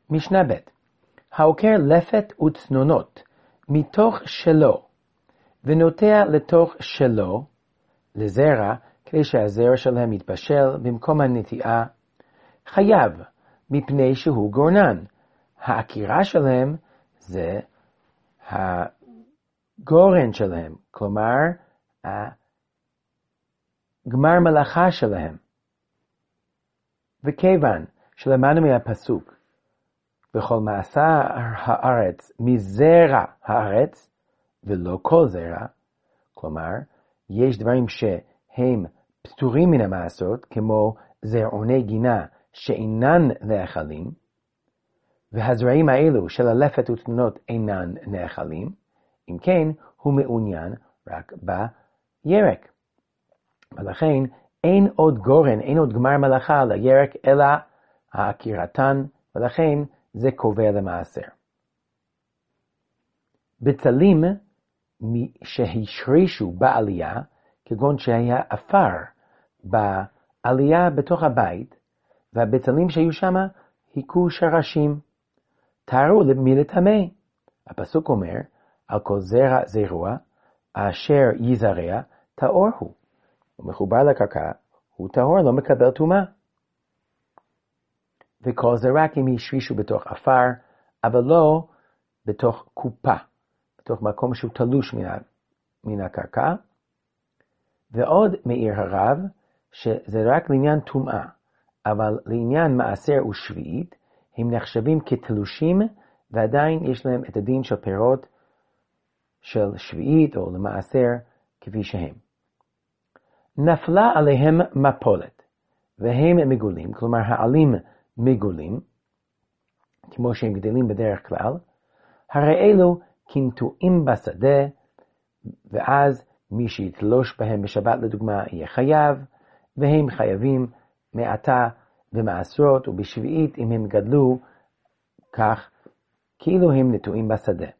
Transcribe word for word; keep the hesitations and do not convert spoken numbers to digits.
משנה ב' העוקר לפת וצנונות מתוך שלו, ונוטע לתוך שלו, לזרע, כדי שהזרע שלהם יתבשל במקום הנטיעה, חייב, מפני שהוא גורנן. העקירה שלהם זה הגורן שלהם, כלומר, גמר מלאכה שלהם. וכיוון שלמדנו מהפסוק, וכל מעשה הארץ מזרע הארץ, ולא כל זרע, כלומר, יש דברים שהם פטורים מן המעשרות, כמו זרעוני גינה שאינן נאכלים, והזרעים האלו של הלפת וצנונות אינן נאכלים, אם כן, הוא מעוניין רק בירק. ולכן, אין עוד גורן, אין עוד גמר מלאכה לירק, אלא העקירתן, ולכן זה קובע למעשר. בצלים שהשרישו בעלייה, כגון שהיה אפר בעלייה בתוך הבית, והבצלים שהיו שם היכו שרשים, תארו למי לטמא. הפסוק אומר, על כל זרע זרוע, אשר יזרע, טהור הוא. הוא מחובר לקרקע, הוא טהור, לא מקבל טומאה. וכל זה רק אם ישרישו בתוך אפר, אבל לא בתוך קופה, בתוך מקום שהוא תלוש מן, מן הקרקע. ועוד מאיר הרב, שזה רק לעניין טומאה, אבל לעניין מעשר ושביעית, הם נחשבים כתלושים, ועדיין יש להם את הדין של פירות של שביעית או למעשר כפי שהם. נפלה עליהם מפולת, והם מגולים, כלומר העלים מגולים, כמו שהם גדלים בדרך כלל, הרי אלו קנטועים בשדה, ואז מי שיתלוש בהם בשבת לדוגמה יהיה חייב, והם חייבים מעתה ומעשרות ובשביעית אם הם גדלו כך כאילו הם נטועים בשדה.